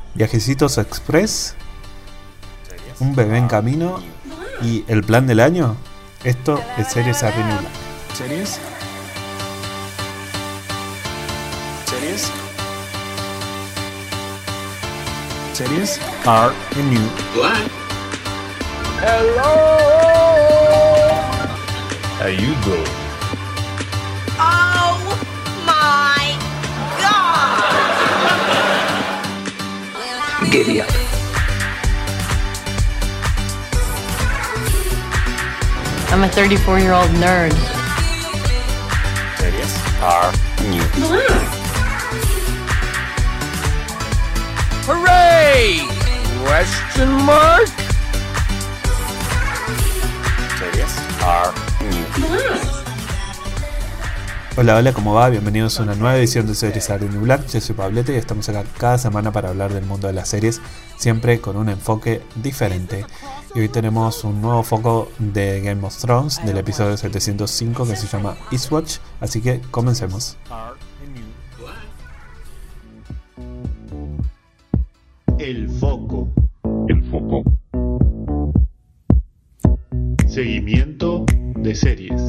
Viajecitos Express, un bebé en camino y el plan del año. Esto es Series Are The New Black. ¿Series? ¿Series? ¿Series? Are The New Black. Hello! How you doing? Oh my God! Giddy up. I'm a 34-year-old nerd. Series Are New. Hooray! Question mark? Series Are New. Hola, ¿cómo va? Bienvenidos a una nueva edición de Series Are The New Black. Yo soy Pablete y estamos acá cada semana para hablar del mundo de las series, siempre con un enfoque diferente. Y hoy tenemos un nuevo foco de Game of Thrones, del episodio 705, que se llama Eastwatch, así que comencemos. El foco. Seguimiento de series.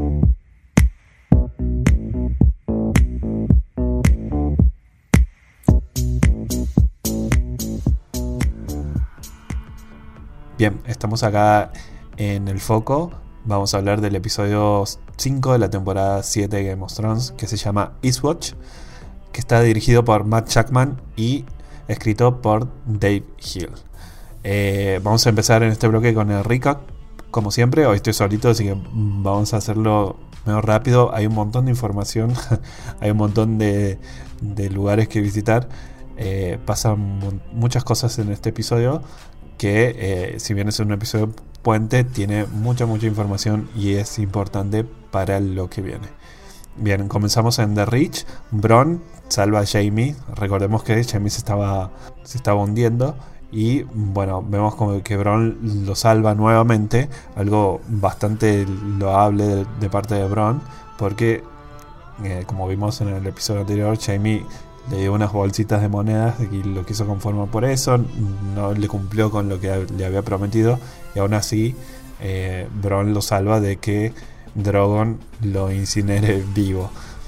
Bien, estamos acá en el foco. Vamos a hablar del episodio 5 de la temporada 7 de Game of Thrones, que se llama Eastwatch, que está dirigido por Matt Shakman y escrito por Dave Hill. Vamos a empezar en este bloque con el recap. Como siempre, hoy estoy solito, así que vamos a hacerlo medio rápido. Hay un montón de información, hay un montón de lugares que visitar. Pasan muchas cosas en este episodio que, si bien es un episodio puente, tiene mucha información y es importante para lo que viene. Bien, comenzamos en The Reach. Bronn salva a Jaime. Recordemos que Jaime se estaba hundiendo. Y bueno, vemos como que Bronn lo salva nuevamente. Algo bastante loable de parte de Bronn. Porque, como vimos en el episodio anterior, Jaime le dio unas bolsitas de monedas y lo quiso conformar por eso. No le cumplió con lo que le había prometido. Y aún así, Bronn lo salva de que Drogon lo incinere vivo.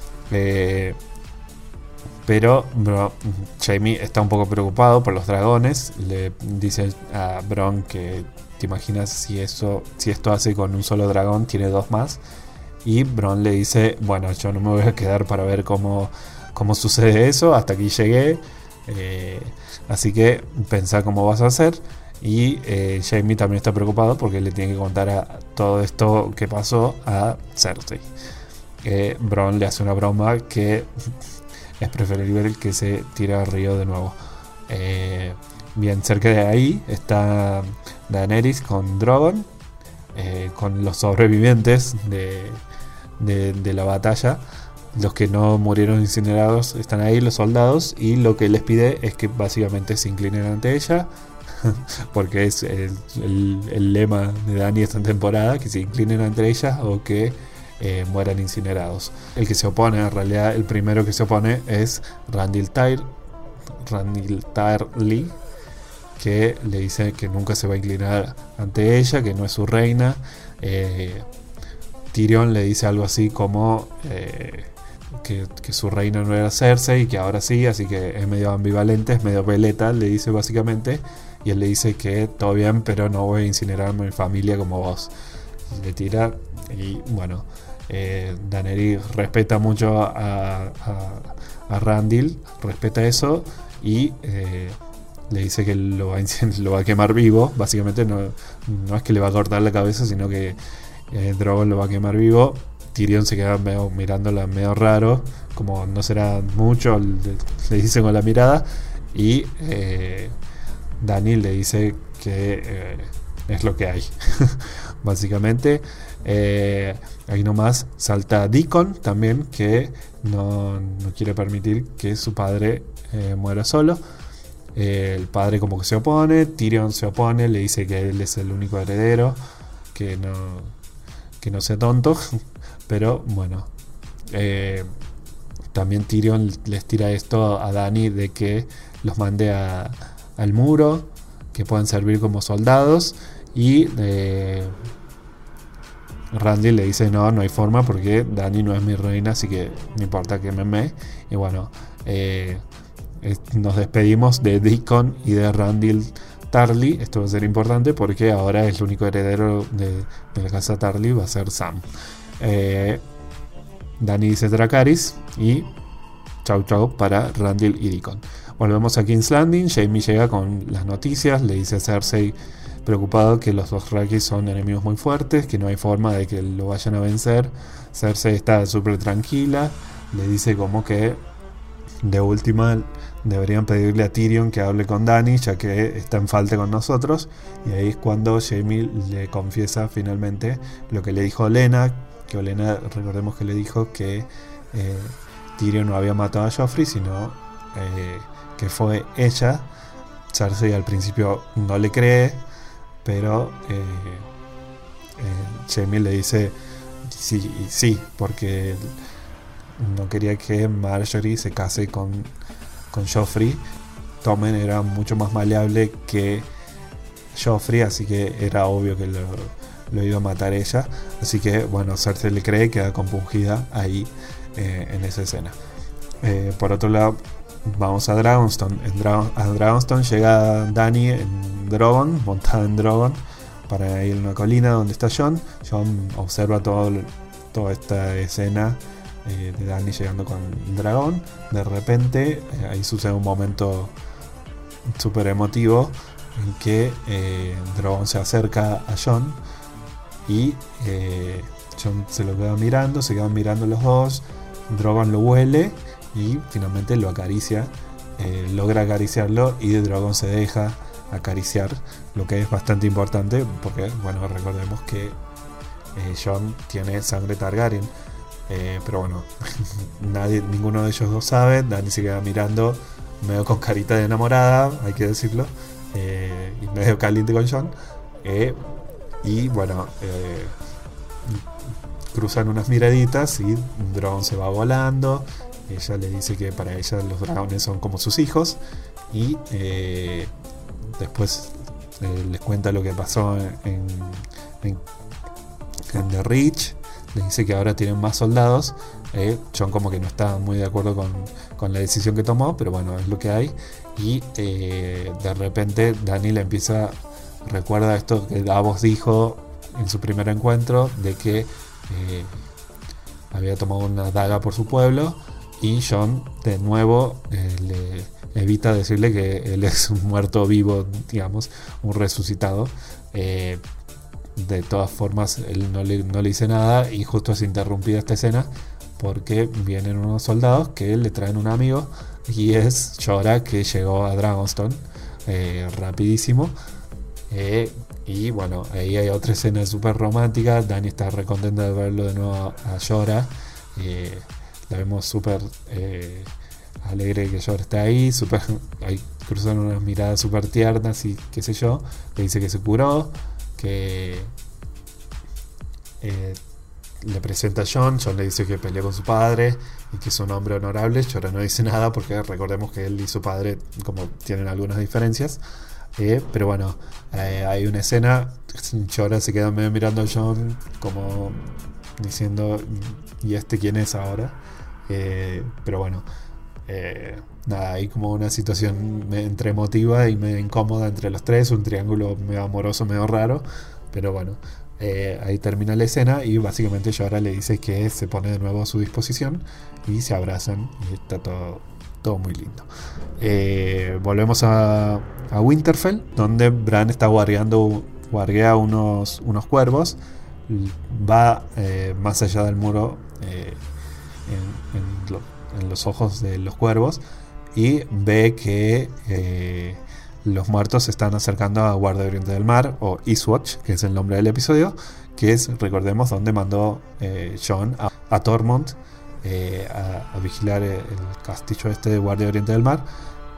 Pero Jaime está un poco preocupado por los dragones. Le dice a Bronn que te imaginas si esto hace con un solo dragón, tiene dos más. Y Bronn le dice, bueno, yo no me voy a quedar para ver cómo sucede eso, hasta aquí llegué, así que pensá cómo vas a hacer. Y Jaime también está preocupado porque le tiene que contar a todo esto que pasó a Cersei. Bronn le hace una broma que es preferible que se tire al río de nuevo. Bien, cerca de ahí está Daenerys con Drogon, con los sobrevivientes de la batalla. Los que no murieron incinerados están ahí, los soldados, y lo que les pide es que básicamente se inclinen ante ella, porque es el lema de Dany esta temporada, que se inclinen ante ella o que mueran incinerados. El que se opone, en realidad el primero que se opone es Randyll Tarly, que le dice que nunca se va a inclinar ante ella, que no es su reina. Tyrion le dice algo así como que su reina no era Cersei y que ahora sí, así que es medio ambivalente, es medio veleta, le dice básicamente, y él le dice que todo bien, pero no voy a incinerar a mi familia como vos. Le tira, y bueno, Daenerys respeta mucho a Randyll, respeta eso, y le dice que lo va a quemar vivo. Básicamente no es que le va a cortar la cabeza, sino que Drogon lo va a quemar vivo. Tyrion se queda mirándola medio raro, como no será mucho, le dice con la mirada. Y Dany le dice que es lo que hay. Básicamente, ahí nomás salta Deacon también, que no quiere permitir que su padre muera solo. El padre como que se opone, Tyrion se opone, le dice que él es el único heredero, que no sea tonto. Pero bueno, también Tyrion les tira esto a Dany de que los mande al muro, que puedan servir como soldados. Y Randy le dice no hay forma porque Dani no es mi reina, así que no importa que me. Y bueno, nos despedimos de Deacon y de Randy Tarly. Esto va a ser importante porque ahora el único heredero de la casa Tarly va a ser Sam. Dani dice Dracarys y chau para Randy y Deacon. Volvemos a King's Landing. Jaime llega con las noticias, le dice a Cersei, preocupado, que los Dothraki son enemigos muy fuertes, que no hay forma de que lo vayan a vencer. Cersei está súper tranquila, le dice como que de última deberían pedirle a Tyrion que hable con Dany, ya que está en falta con nosotros. Y ahí es cuando Jaime le confiesa finalmente lo que le dijo Olenna, que Olenna, recordemos que le dijo que Tyrion no había matado a Joffrey, sino que fue ella. Cersei al principio no le cree, pero Jaime le dice sí, porque no quería que Marjorie se case con Joffrey. Tommen era mucho más maleable que Joffrey, así que era obvio que lo iba a matar ella. Así que bueno, Cersei le cree, queda compungida ahí en esa escena. Por otro lado, vamos a Dragonstone. A Dragonstone llega Dany en Drogon, montada en Drogon, para ir a una colina donde está Jon. Jon observa toda esta escena de Dany llegando con el dragón. De repente ahí sucede un momento súper emotivo en que Drogon se acerca a Jon y Jon se lo queda mirando, se quedan mirando los dos. Drogon lo huele y finalmente lo acaricia, logra acariciarlo y Drogon se deja acariciar, lo que es bastante importante porque, bueno, recordemos que Jon tiene sangre Targaryen, pero bueno, ninguno de ellos dos sabe. Dany se queda mirando medio con carita de enamorada, hay que decirlo, y medio caliente con Jon, y bueno, cruzan unas miraditas y Drogon se va volando. Ella le dice que para ella los dragones son como sus hijos y después les cuenta lo que pasó en The Reach. Le dice que ahora tienen más soldados. Jon como que no está muy de acuerdo con la decisión que tomó, pero bueno, es lo que hay. Y de repente Dany le recuerda esto que Davos dijo en su primer encuentro, de que había tomado una daga por su pueblo. Y Jon de nuevo le evita decirle que él es un muerto vivo, digamos, un resucitado. De todas formas, él no le dice nada y justo es interrumpida esta escena porque vienen unos soldados que le traen un amigo y es Jorah, que llegó a Dragonstone rapidísimo. Y bueno, ahí hay otra escena súper romántica. Dany está recontenta de verlo de nuevo a Jorah. La vemos súper alegre que Jorah está ahí, ahí cruzan unas miradas súper tiernas y qué sé yo. Le dice que se curó, que le presenta a Jon le dice que peleó con su padre y que es un hombre honorable. Jorah no dice nada porque recordemos que él y su padre como tienen algunas diferencias, pero bueno, hay una escena, Jorah se queda medio mirando a Jon como diciendo ¿y este quién es ahora? Pero bueno, nada, hay como una situación entre emotiva y medio incómoda entre los tres, un triángulo medio amoroso, medio raro, pero bueno, ahí termina la escena y básicamente Jorah le dice que se pone de nuevo a su disposición y se abrazan y está todo muy lindo. Volvemos a Winterfell, donde Bran está guarguea unos cuervos, va más allá del muro, en los ojos de los cuervos, y ve que los muertos se están acercando a Guardia Oriente del Mar, o Eastwatch, que es el nombre del episodio, que es, recordemos, donde mandó Jon a Tormund a vigilar el castillo este de Guardia Oriente del Mar,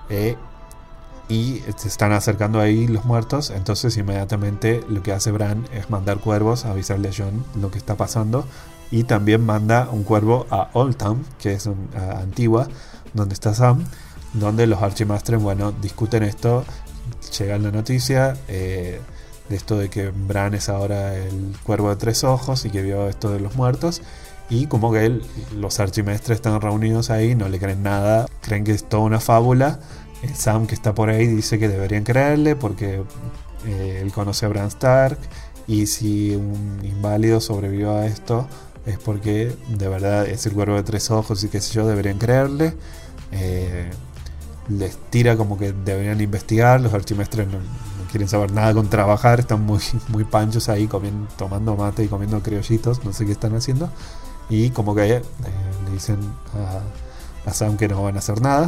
y se están acercando ahí los muertos. Entonces inmediatamente lo que hace Bran es mandar cuervos a avisarle a Jon lo que está pasando, y también manda un cuervo a Old Town, que es a Antigua, donde está Sam, donde los archimastres, bueno, discuten esto. Llega la noticia de esto de que Bran es ahora el cuervo de 3 ojos y que vio esto de los muertos. Y como que los archimestres están reunidos ahí, no le creen nada, creen que es toda una fábula. Sam, que está por ahí, dice que deberían creerle porque él conoce a Bran Stark, y si un inválido sobrevivió a esto es porque de verdad es el cuervo de 3 ojos y qué sé yo, deberían creerle. Les tira como que deberían investigar. Los archimestres no quieren saber nada con trabajar, están muy panchos ahí tomando mate y comiendo criollitos, no sé qué están haciendo. Y como que le dicen a Sam que no van a hacer nada.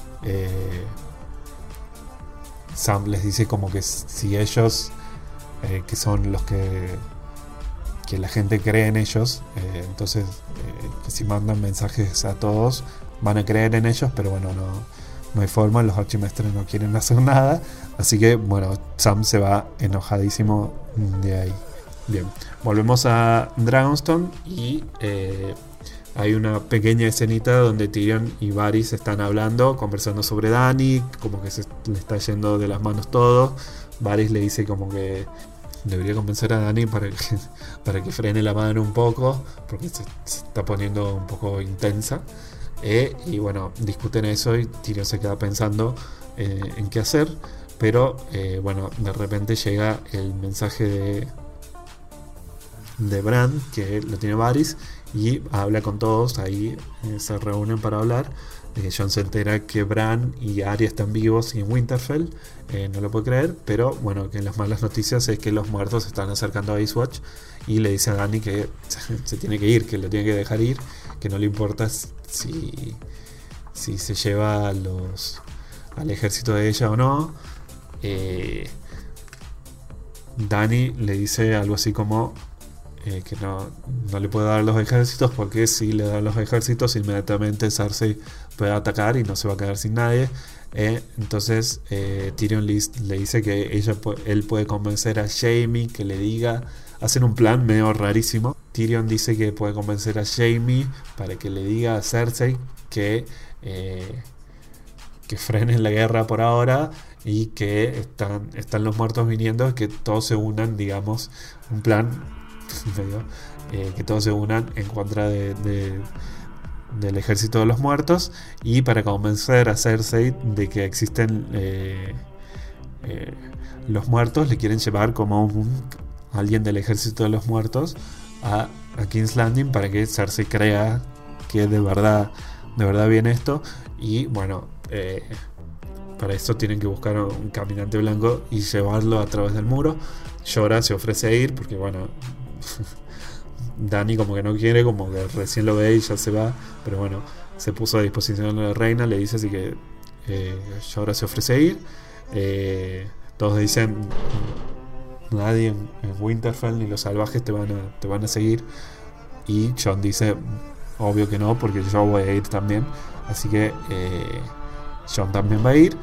Sam les dice como que si ellos, que son los que la gente cree en ellos, entonces que si mandan mensajes a todos van a creer en ellos, pero bueno, no hay forma, los archimestres no quieren hacer nada, así que bueno, Sam se va enojadísimo de ahí. Bien, volvemos a Dragonstone y hay una pequeña escenita donde Tyrion y Varys están hablando, conversando sobre Dany, como que se le está yendo de las manos todo. Varys le dice como que debería convencer a Dany para que frene la mano un poco, porque se está poniendo un poco intensa. Y bueno, discuten eso y Tyrion se queda pensando en qué hacer. Pero bueno, de repente llega el mensaje de Bran, que lo tiene Varys, y habla con todos. Ahí se reúnen para hablar. Jon se entera que Bran y Arya están vivos y en Winterfell, no lo puede creer, pero bueno, que las malas noticias es que los muertos se están acercando a Eastwatch, y le dice a Dany que se tiene que ir, que lo tiene que dejar ir, que no le importa si se lleva al ejército de ella o no. Dany le dice algo así como que no le puede dar los ejércitos, porque si le dan los ejércitos inmediatamente Cersei puede atacar y no se va a quedar sin nadie. Entonces Tyrion le dice que él puede convencer a Jaime que le diga, hacen un plan medio rarísimo. Tyrion dice que puede convencer a Jaime para que le diga a Cersei que frenen la guerra por ahora y que están los muertos viniendo, que todos se unan, digamos, un plan que todos se unan en contra del ejército de los muertos, y para convencer a Cersei de que existen los muertos, le quieren llevar como alguien del ejército de los muertos a King's Landing para que Cersei crea que de verdad viene esto. Y bueno, para eso tienen que buscar un caminante blanco y llevarlo a través del muro. Jorah se ofrece a ir porque bueno, Dany como que no quiere, como que recién lo ve y ya se va, pero bueno, se puso a disposición de la reina, le dice, así que Jorah se ofrece a ir. Todos dicen, nadie en Winterfell ni los salvajes te van a seguir, y Jon dice, obvio que no, porque yo voy a ir también, así que Jon también va a ir.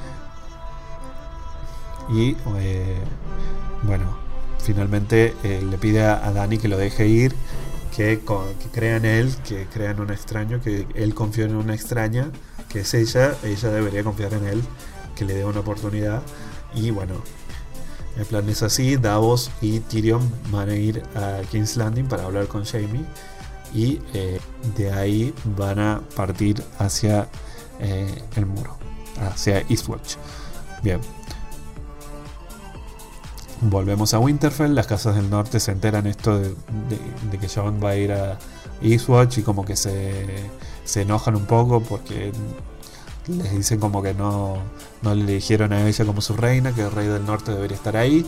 Y bueno, finalmente le pide a Dany que lo deje ir, que crea en él, que crea en un extraño, que él confía en una extraña, que es ella debería confiar en él, que le dé una oportunidad. Y bueno, el plan es así: Davos y Tyrion van a ir a King's Landing para hablar con Jaime, y de ahí van a partir hacia el muro, hacia Eastwatch. Bien, volvemos a Winterfell. Las casas del norte se enteran esto de que Jon va a ir a Eastwatch, y como que se enojan un poco porque les dicen como que no le eligieron a ella como su reina, que el rey del norte debería estar ahí.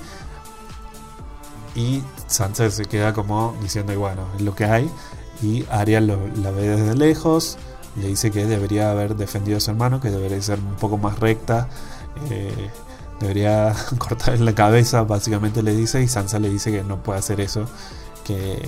Y Sansa se queda como diciendo, bueno, es lo que hay. Y Arya la ve desde lejos, le dice que debería haber defendido a su hermano, que debería ser un poco más recta, debería cortarle la cabeza, básicamente le dice. Y Sansa le dice que no puede hacer eso, que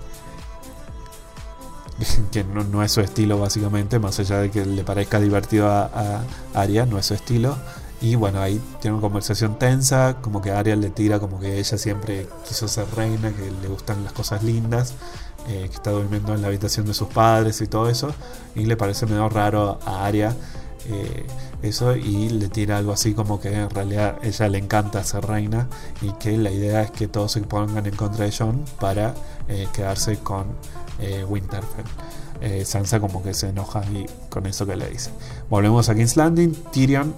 no es su estilo, básicamente, más allá de que le parezca divertido a Arya, no es su estilo. Y bueno, ahí tiene una conversación tensa, como que Arya le tira como que ella siempre quiso ser reina, que le gustan las cosas lindas, que está durmiendo en la habitación de sus padres y todo eso, y le parece medio raro a Arya eso, y le tira algo así como que en realidad ella le encanta ser reina y que la idea es que todos se pongan en contra de Jon para quedarse con Winterfell. Sansa como que se enoja y con eso que le dice. Volvemos a King's Landing. Tyrion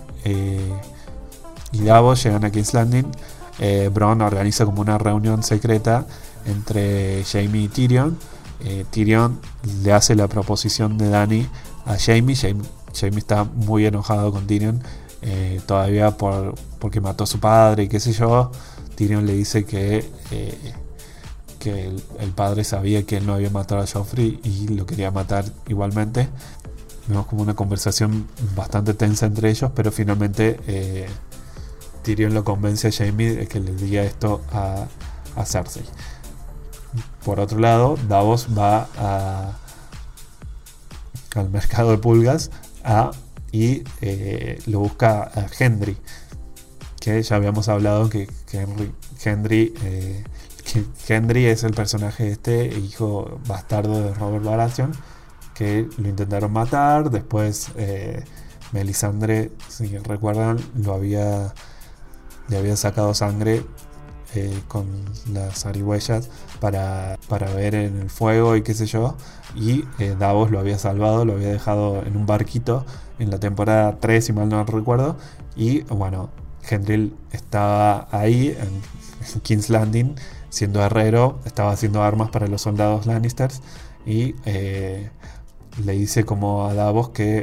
y Davos llegan a King's Landing. Bronn organiza como una reunión secreta entre Jaime y Tyrion. Tyrion le hace la proposición de Dany a Jaime. Jaime está muy enojado con Tyrion, todavía porque mató a su padre y qué sé yo. Tyrion le dice que el padre sabía que él no había matado a Joffrey y lo quería matar igualmente. Vemos como una conversación bastante tensa entre ellos, pero finalmente Tyrion lo convence a Jaime de que le diga esto a Cersei. Por otro lado, Davos va al mercado de pulgas y lo busca a Gendry, que ya habíamos hablado que Gendry es el personaje hijo bastardo de Robert Baratheon, que lo intentaron matar. Después Melisandre, si recuerdan, le había sacado sangre con las zarigüeyas para ver en el fuego y qué sé yo, y Davos lo había salvado, lo había dejado en un barquito en la temporada 3, si mal no recuerdo. Y bueno, Gendry estaba ahí en King's Landing siendo herrero, estaba haciendo armas para los soldados Lannisters, y le dice como a Davos que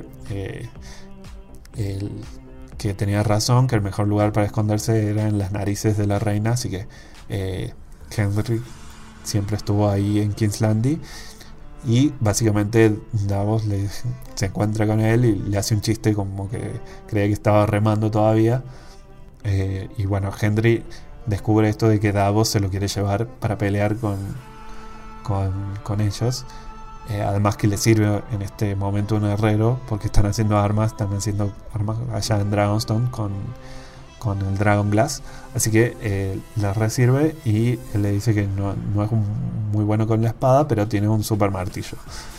tenía razón, que el mejor lugar para esconderse era en las narices de la reina. Así que Gendry siempre estuvo ahí en King's Landing, y básicamente Davos se encuentra con él y le hace un chiste como que creía que estaba remando todavía, y bueno, Gendry descubre esto de que Davos se lo quiere llevar para pelear con ellos. Además que le sirve en este momento un herrero, porque están haciendo armas allá en Dragonstone con el Dragon Glass. Así que las resirve, y él le dice que no es muy bueno con la espada, pero tiene un super martillo.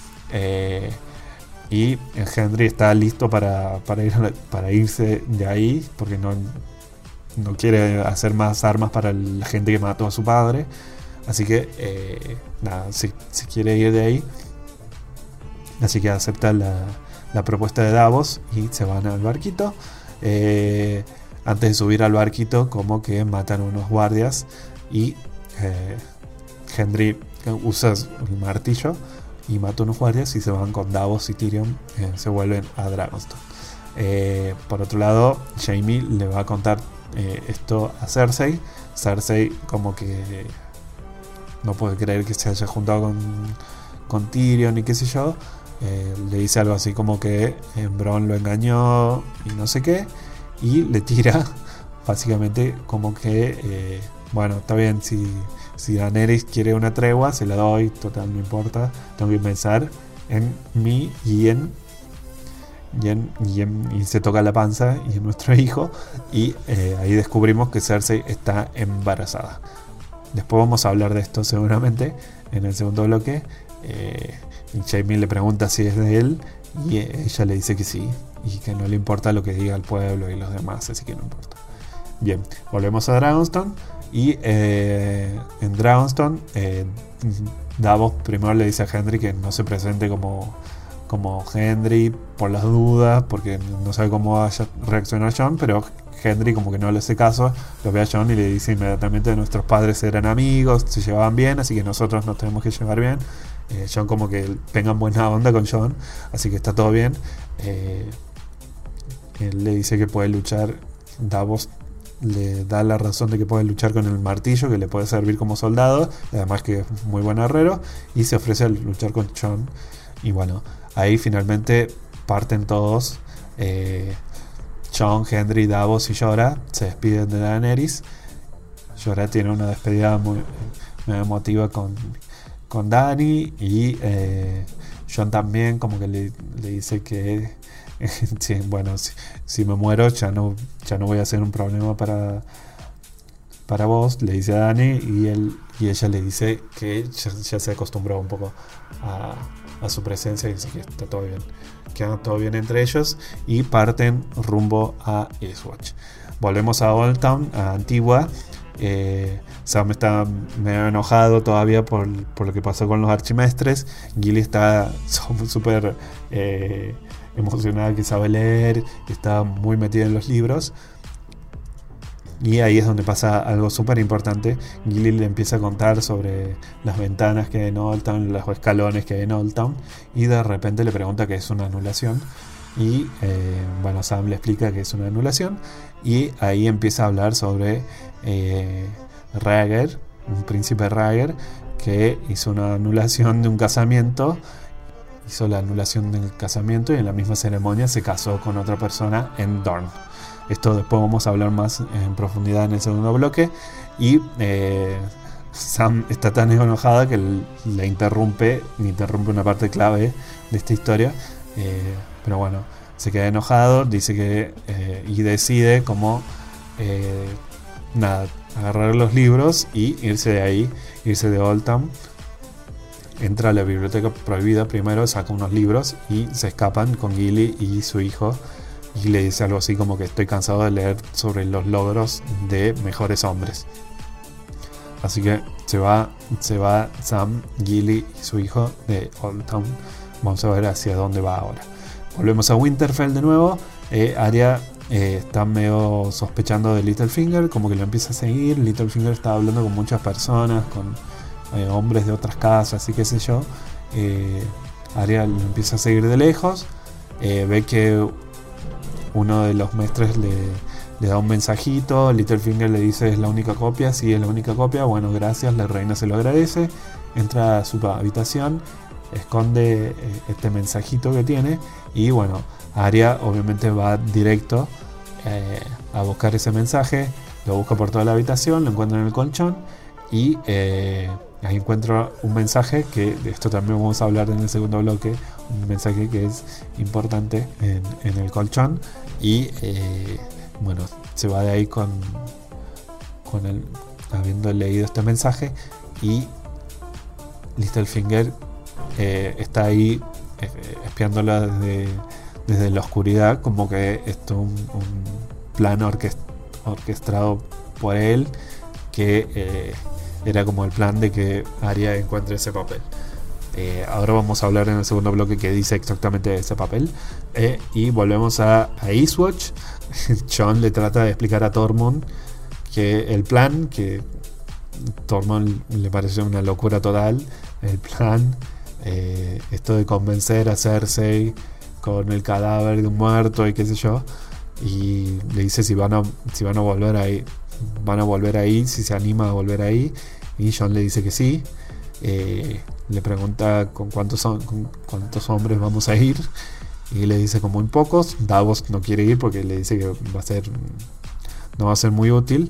Y Gendry está listo para irse de ahí, porque no quiere hacer más armas para la gente que mató a su padre. Así que se quiere ir de ahí. Así que acepta la propuesta de Davos y se van al barquito. Antes de subir al barquito, como que matan a unos guardias, y Gendry usa el martillo y mata a unos guardias, y se van con Davos y Tyrion, se vuelven a Dragonstone. Por otro lado, Jaime le va a contar esto a Cersei. Cersei como que no puede creer que se haya juntado con Tyrion y qué sé yo. Le dice algo así como que Bronn lo engañó y no sé qué, y le tira básicamente como que bueno, está bien, si Daenerys quiere una tregua, se la doy, total, no importa, tengo que pensar en mí y se toca la panza y en nuestro hijo, y ahí descubrimos que Cersei está embarazada. Después vamos a hablar de esto seguramente en el segundo bloque. Jaime le pregunta si es de él, y ella le dice que sí, y que no le importa lo que diga el pueblo y los demás, así que no importa. Bien, volvemos a Dragonstone, y en Dragonstone Davos primero le dice a Gendry que no se presente como Gendry por las dudas, porque no sabe cómo va a reaccionar Jon, pero Gendry como que no le hace caso, lo ve a Jon y le dice inmediatamente que nuestros padres eran amigos, se llevaban bien, así que nosotros nos tenemos que llevar bien. Jon como que tengan buena onda con Jon, así que está todo bien. Él le dice que puede luchar. Davos le da la razón de que puede luchar con el martillo, que le puede servir como soldado, además que es muy buen herrero, y se ofrece a luchar con Jon. Y bueno, ahí finalmente parten todos. Jon, Gendry, Davos y Jorah se despiden de Daenerys. Jorah tiene una despedida muy emotiva con Dany, y Jon también como que le dice que sí, bueno, si me muero ya no voy a ser un problema para vos, le dice a Dany, y ella le dice que ya se acostumbró un poco a su presencia y dice que está todo bien. Queda todo bien entre ellos y parten rumbo a Eastwatch. Volvemos a Old Town, a Antigua. Sam está medio enojado todavía por lo que pasó con los archimestres. Gilly está súper emocionada, que sabe leer, está muy metida en los libros. Y ahí es donde pasa algo súper importante. Gilly le empieza a contar sobre las ventanas que hay en Old Town, los escalones que hay en Old Town, y de repente le pregunta qué es una anulación. Y bueno, Sam le explica que es una anulación. Y ahí empieza a hablar sobre Rager, un príncipe Rager, que hizo una anulación de un casamiento. Hizo la anulación del casamiento y en la misma ceremonia se casó con otra persona en Dorne. Esto después vamos a hablar más en profundidad en el segundo bloque. Y Sam está tan enojada que le interrumpe una parte clave de esta historia. Pero bueno, se queda enojado, dice que y decide como agarrar los libros y irse de ahí, irse de Old Town. Entra a la biblioteca prohibida primero, saca unos libros y se escapan con Gilly y su hijo. Y le dice algo así como que estoy cansado de leer sobre los logros de mejores hombres. Así que se va Sam, Gilly y su hijo de Old Town. Vamos a ver hacia dónde va ahora. Volvemos a Winterfell de nuevo. Arya está medio sospechando de Littlefinger, como que lo empieza a seguir. Littlefinger está hablando con muchas personas, con hombres de otras casas y qué sé yo. Arya lo empieza a seguir de lejos. Ve que uno de los maestres le da un mensajito. Littlefinger le dice: es la única copia. Sí, es la única copia. Bueno, gracias, la reina se lo agradece. Entra a su habitación, esconde este mensajito que tiene. Y bueno, Arya obviamente va directo a buscar ese mensaje. Lo busca por toda la habitación, lo encuentra en el colchón. Y ahí encuentra un mensaje que de esto también vamos a hablar en el segundo bloque. Un mensaje que es importante en el colchón. Y bueno, se va de ahí con él habiendo leído este mensaje. Y Littlefinger está ahí espiándola desde la oscuridad, como que esto es un plan orquestado por él, que era como el plan de que Arya encuentre ese papel. Ahora vamos a hablar en el segundo bloque que dice exactamente ese papel. Y volvemos a Eastwatch. Jon le trata de explicar a Tormund que el plan, que Tormund le pareció una locura total, el plan, esto de convencer a Cersei con el cadáver de un muerto y qué sé yo, y le dice si van a volver ahí, si se anima a volver ahí, y Jon le dice que sí. Le pregunta con cuántos hombres vamos a ir, y le dice con muy pocos. Davos no quiere ir porque le dice que no va a ser muy útil.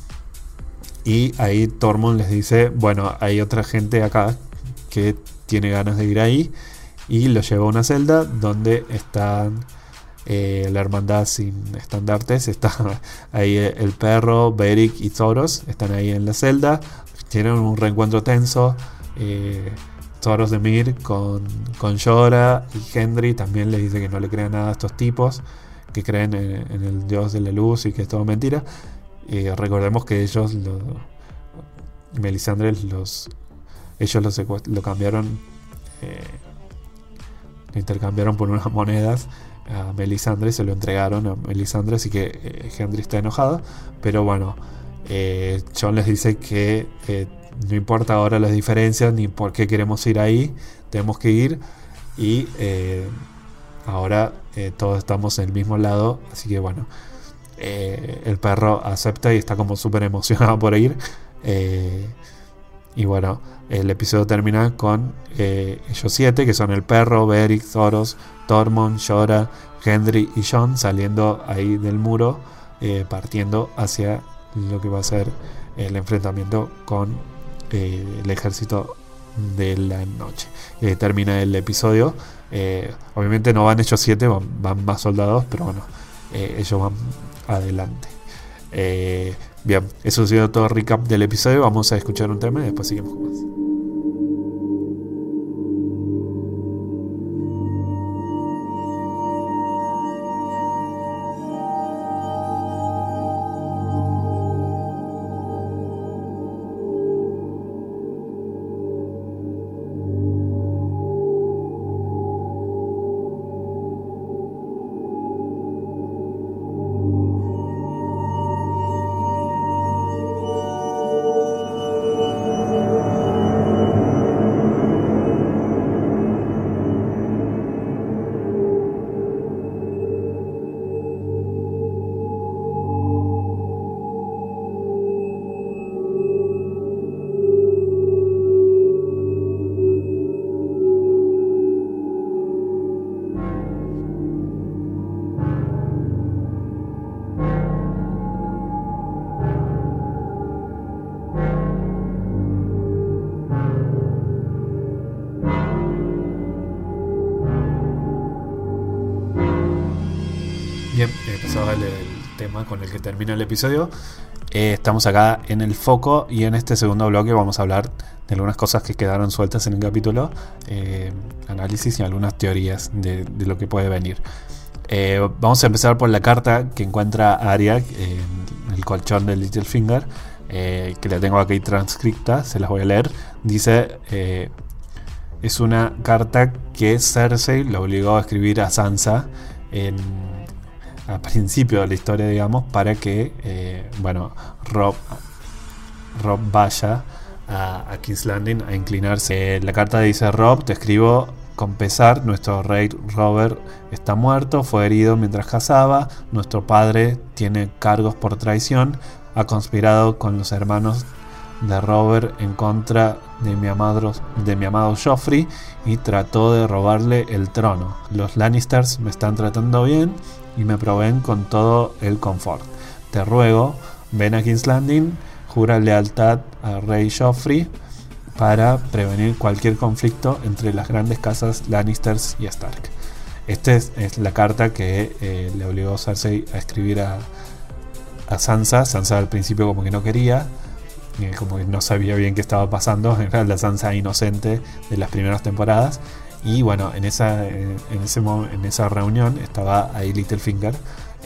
Y ahí Tormund les dice: bueno, hay otra gente acá que tiene ganas de ir ahí, y lo lleva a una celda donde están la hermandad sin estandartes. Está ahí el perro, Beric y Thoros, están ahí en la celda. Tienen un reencuentro tenso. Thoros de Mir con Jorah, y Gendry también le dice que no le crean nada a estos tipos, que creen en el dios de la luz y que es todo mentira. Recordemos que ellos Melisandre lo cambiaron, lo intercambiaron por unas monedas a Melisandre, se lo entregaron a Melisandre, así que Gendry está enojado. Pero bueno, Jon les dice que no importa ahora las diferencias ni por qué queremos ir ahí, tenemos que ir. Y ahora todos estamos en el mismo lado, así que bueno, el perro acepta y está como súper emocionado por ir. Y bueno, el episodio termina con ellos 7, que son el perro, Beric, Thoros, Tormund, Jorah, Gendry y Jon, saliendo ahí del muro, partiendo hacia lo que va a ser el enfrentamiento con el ejército de la noche. Termina el episodio. Obviamente no van ellos 7, van más soldados, pero bueno, ellos van adelante. Bien, eso ha sido todo el recap del episodio. Vamos a escuchar un tema y después seguimos con más. pasó el tema con el que termina el episodio. Estamos acá en el foco y en este segundo bloque vamos a hablar de algunas cosas que quedaron sueltas en el capítulo, análisis y algunas teorías de lo que puede venir. Vamos a empezar por la carta que encuentra Arya en el colchón de Littlefinger, que la tengo aquí transcripta, se las voy a leer. Dice, es una carta que Cersei lo obligó a escribir a Sansa al principio de la historia, digamos, para que Robb vaya a King's Landing a inclinarse. La carta dice: Robb, te escribo con pesar, nuestro rey Robert está muerto, fue herido mientras cazaba, nuestro padre tiene cargos por traición, ha conspirado con los hermanos de Robert en contra de mi amado Joffrey y trató de robarle el trono. Los Lannisters me están tratando bien y me proveen con todo el confort. Te ruego, ven a King's Landing, jura lealtad al rey Joffrey para prevenir cualquier conflicto entre las grandes casas Lannisters y Stark. Esta es la carta que le obligó Cersei a escribir a Sansa. Sansa al principio como que no quería, como que no sabía bien qué estaba pasando. Era la Sansa inocente de las primeras temporadas. Y bueno, en esa reunión estaba ahí Littlefinger,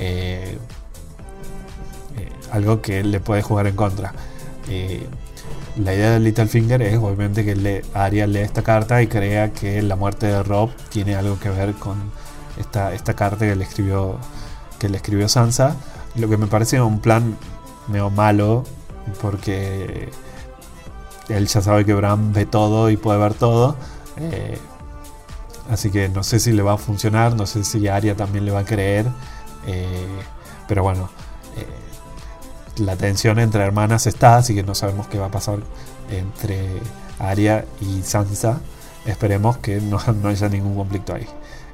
algo que le puede jugar en contra. La idea de Littlefinger es obviamente que Arya lee esta carta y crea que la muerte de Robb tiene algo que ver con esta carta que le escribió Sansa. Lo que me parece un plan medio malo, porque él ya sabe que Bran ve todo y puede ver todo, así que no sé si le va a funcionar, no sé si Arya también le va a creer, pero bueno, la tensión entre hermanas está, así que no sabemos qué va a pasar entre Arya y Sansa. Esperemos que no haya ningún conflicto ahí.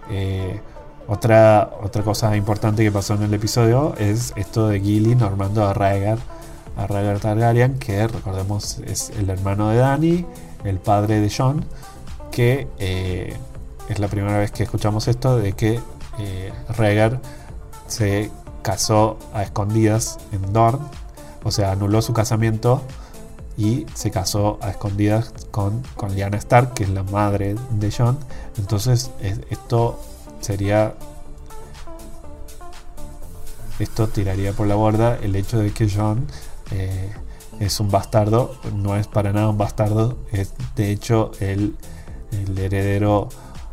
Otra cosa importante que pasó en el episodio es esto de Gilly normando a Rhaegar Targaryen, que recordemos es el hermano de Dany, el padre de Jon, que es la primera vez que escuchamos esto de que Rhaegar se casó a escondidas en Dorne, o sea, anuló su casamiento y se casó a escondidas con Lyanna Stark, que es la madre de Jon. Entonces esto tiraría por la borda el hecho de que Jon es un bastardo. No es para nada un bastardo, es de hecho el heredero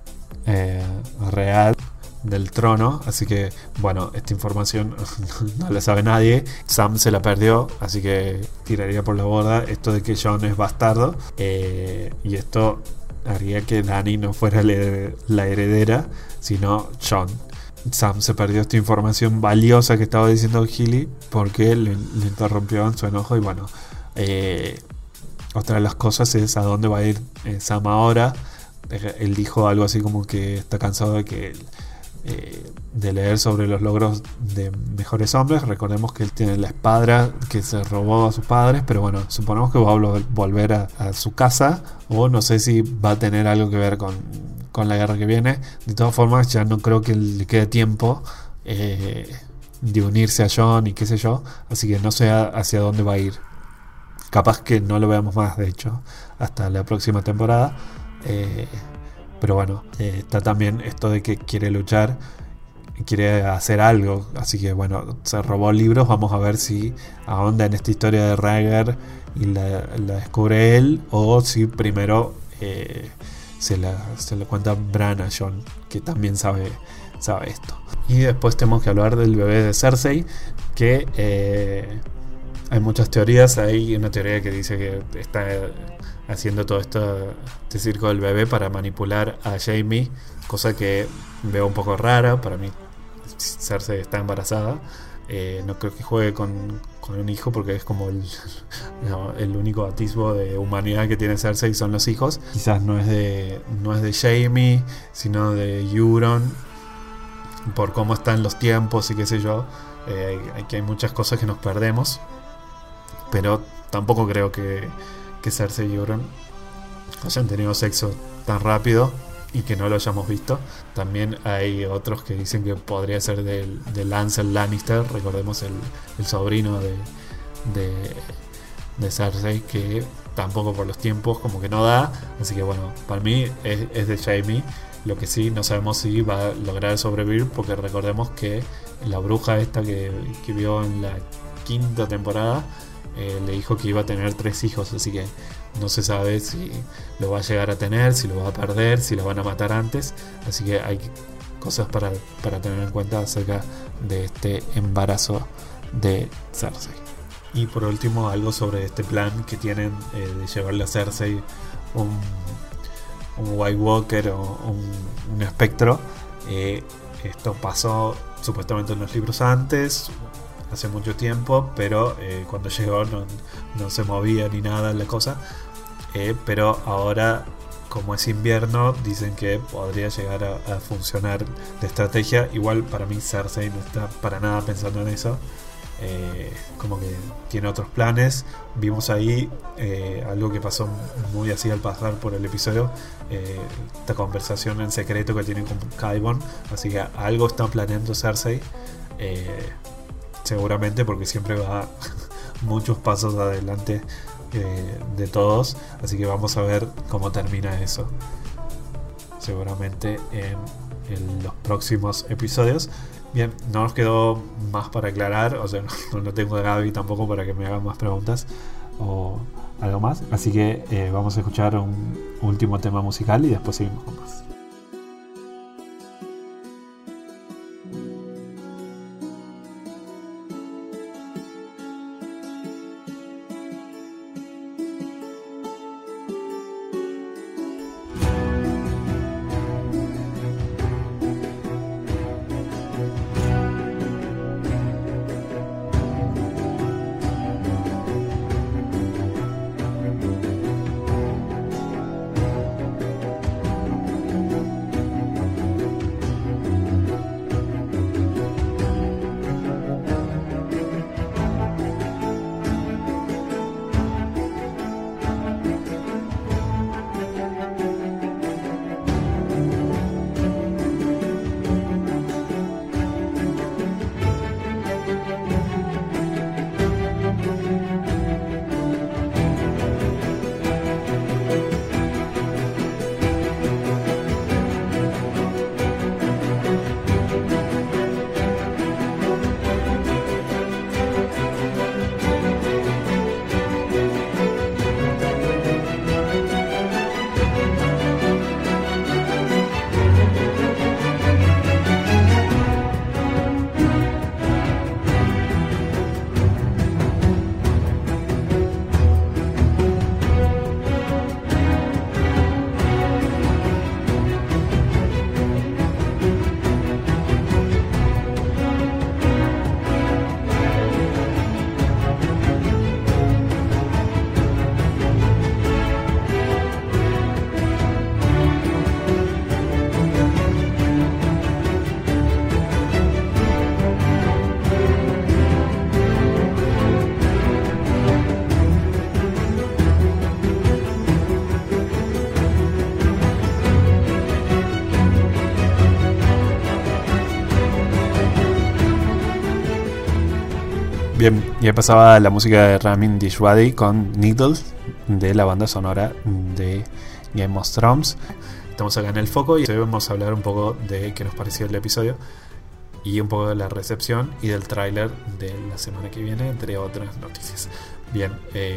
real del trono, así que bueno, esta información no la sabe nadie. Sam se la perdió, así que tiraría por la borda esto de que Jon es bastardo, y esto haría que Dany no fuera la heredera, sino Jon. Sam se perdió esta información valiosa que estaba diciendo Gilly porque le interrumpió en su enojo. Y bueno, otra de las cosas es a dónde va a ir Sam ahora. Él dijo algo así como que está cansado de leer sobre los logros de mejores hombres. Recordemos que él tiene la espada que se robó a sus padres, pero bueno, suponemos que va a volver a su casa, o no sé si va a tener algo que ver con la guerra que viene. De todas formas, ya no creo que le quede tiempo de unirse a Jon y qué sé yo, así que no sé hacia dónde va a ir. Capaz que no lo veamos más, de hecho, hasta la próxima temporada. Pero bueno, está también esto de que quiere luchar, quiere hacer algo. Así que bueno, se robó libros. Vamos a ver si ahonda en esta historia de Rhaegar y la descubre él, o si primero se le cuenta Bran a Jon, que también sabe esto. Y después tenemos que hablar del bebé de Cersei, que hay muchas teorías. Hay una teoría que dice que está haciendo todo este circo del bebé para manipular a Jaime, cosa que veo un poco rara. Para mí Cersei está embarazada. No creo que juegue con un hijo, porque es como el único atisbo de humanidad que tiene Cersei son los hijos. Quizás no es de Jaime, sino de Euron, por cómo están los tiempos y qué sé yo. Aquí hay muchas cosas que nos perdemos, pero tampoco creo que Cersei y Euron hayan tenido sexo tan rápido. y que no lo hayamos visto. También hay otros que dicen que podría ser de Lancel Lannister, recordemos el sobrino de Cersei, que tampoco por los tiempos como que no da, así que bueno, para mí es de Jaime. Lo que sí, no sabemos si va a lograr sobrevivir, porque recordemos que la bruja esta que vio en la 5ª temporada le dijo que iba a tener 3 hijos, así que no se sabe si lo va a llegar a tener, si lo va a perder, si lo van a matar antes, así que hay cosas para tener en cuenta acerca de este embarazo de Cersei. Y por último, algo sobre este plan que tienen de llevarle a Cersei un White Walker o un espectro. Esto pasó supuestamente en los libros antes, hace mucho tiempo, pero cuando llegó no se movía ni nada la cosa. Pero ahora, como es invierno, dicen que podría llegar a funcionar de estrategia. Igual para mí Cersei no está para nada pensando en eso. Como que tiene otros planes. Vimos ahí algo que pasó muy así al pasar por el episodio, esta conversación en secreto que tienen con Qyburn, así que algo está planeando Cersei, seguramente, porque siempre va muchos pasos adelante de todos, así que vamos a ver cómo termina eso, seguramente en los próximos episodios. Bien, no nos quedó más para aclarar, o sea, no tengo a Gaby tampoco para que me hagan más preguntas o algo más, así que vamos a escuchar un último tema musical y después seguimos con más. Bien, ya pasaba la música de Ramin Djawadi con Needles, de la banda sonora de Game of Thrones. Estamos acá en el foco y hoy vamos a hablar un poco de qué nos pareció el episodio y un poco de la recepción y del tráiler de la semana que viene, entre otras noticias. Bien,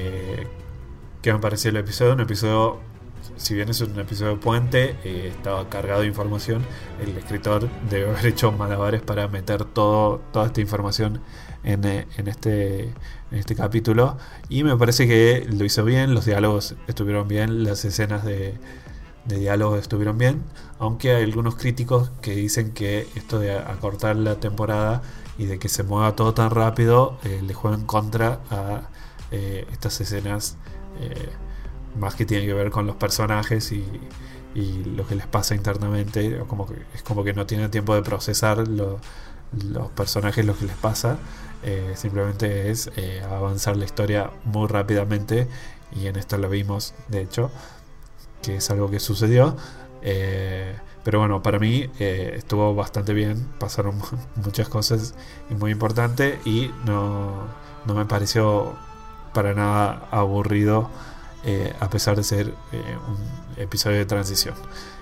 ¿qué me pareció el episodio? Un episodio, si bien es un episodio puente, estaba cargado de información. El escritor debe haber hecho malabares para meter toda esta información en este capítulo, y me parece que lo hizo bien. Los diálogos estuvieron bien, las escenas de diálogos estuvieron bien, aunque hay algunos críticos que dicen que esto de acortar la temporada y de que se mueva todo tan rápido le juega en contra a estas escenas más que tienen que ver con los personajes y lo que les pasa internamente. Es como que no tienen tiempo de procesar los personajes, lo que les pasa. Simplemente es avanzar la historia muy rápidamente, y en esto lo vimos, de hecho, que es algo que sucedió. Pero bueno, para mí estuvo bastante bien. Pasaron muchas cosas y muy importantes. Y no me pareció para nada aburrido, a pesar de ser un episodio de transición.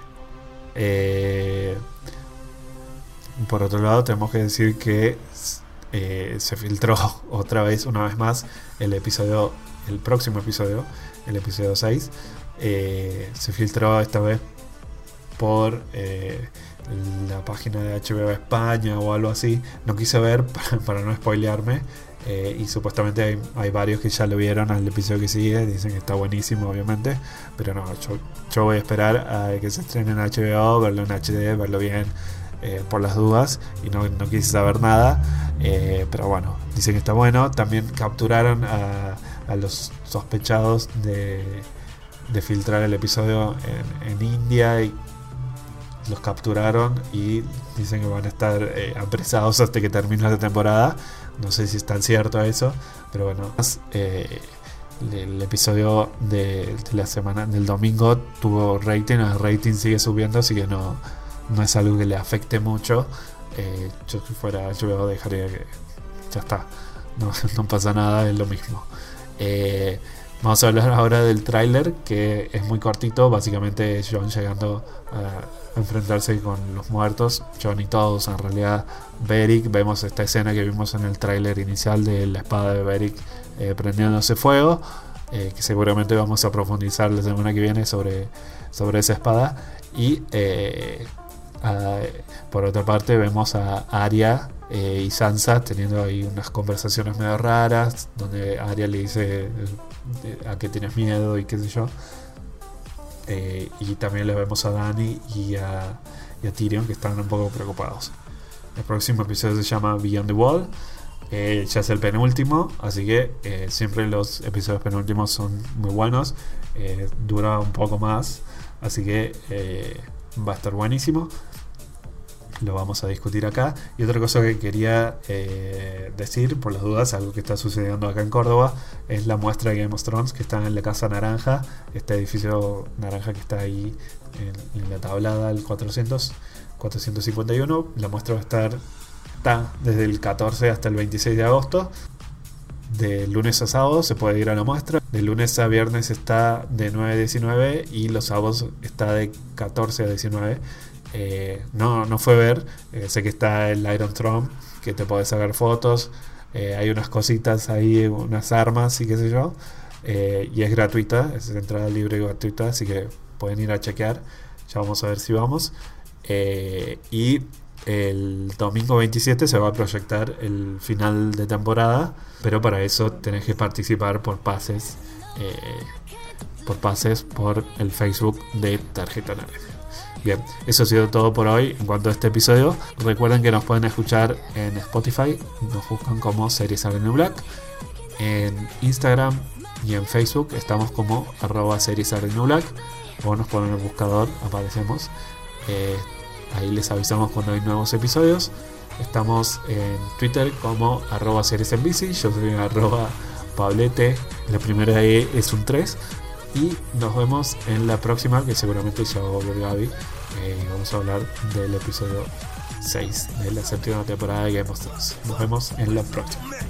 Por otro lado, tenemos que decir que se filtró una vez más el próximo episodio, el episodio 6. Se filtró esta vez por la página de HBO España o algo así. No quise ver para no spoilearme. Y supuestamente hay varios que ya lo vieron al episodio que sigue. Dicen que está buenísimo, obviamente. Pero no, yo voy a esperar a que se estrene en HBO, verlo en HD, verlo bien, por las dudas. Y no quise saber nada. Pero bueno, dicen que está bueno. También capturaron a los sospechados de filtrar el episodio en India, y los capturaron y dicen que van a estar apresados hasta que termine la temporada. No sé si es tan cierto eso, pero bueno, el episodio de la semana del domingo tuvo rating, el rating sigue subiendo, así que no es algo que le afecte mucho. Yo si fuera yo dejaría que ya está, no pasa nada, es lo mismo. Vamos a hablar ahora del tráiler, que es muy cortito. Básicamente es Jon llegando a enfrentarse con los muertos. Jon y todos, en realidad Beric. Vemos esta escena que vimos en el tráiler inicial de la espada de Beric prendiéndose fuego, que seguramente vamos a profundizar la semana que viene sobre esa espada. Y por otra parte vemos a Arya y Sansa teniendo ahí unas conversaciones medio raras, donde Arya le dice a qué tienes miedo y qué sé yo. Y también le vemos a Dany y a Tyrion, que están un poco preocupados. El próximo episodio se llama Beyond the Wall. Ya es el penúltimo, así que siempre los episodios penúltimos son muy buenos. Dura un poco más, así que va a estar buenísimo. Lo vamos a discutir acá. Y otra cosa que quería decir, por las dudas, algo que está sucediendo acá en Córdoba, es la muestra de Game of Thrones, que está en la Casa Naranja, este edificio naranja que está ahí en la tablada, el 451. La muestra va a está desde el 14 hasta el 26 de agosto. De lunes a sábado se puede ir a la muestra. De lunes a viernes está de 9 a 19 y los sábados está de 14 a 19. No fue ver, sé que está el Iron Throne, que te podés sacar fotos, hay unas cositas ahí, unas armas y qué sé yo, y es gratuita, es entrada libre y gratuita, así que pueden ir a chequear. Ya vamos a ver si vamos. Y el domingo 27 se va a proyectar el final de temporada, pero para eso tenés que participar por pases por el Facebook de Tarjeta Naranja. Bien, eso ha sido todo por hoy en cuanto a este episodio. Recuerden que nos pueden escuchar en Spotify, nos buscan como Series Are New Black. En Instagram y en Facebook estamos como @Series Are New Black, o nos ponen en el buscador, aparecemos. Ahí les avisamos cuando hay nuevos episodios. Estamos en Twitter como @SeriesEnBici. Yo soy @Pablete. La primera E es un 3. Y nos vemos en la próxima, que seguramente ya va a volver Gaby. Vamos a hablar del episodio 6 de la séptima temporada de Game of Thrones. Nos vemos en la próxima.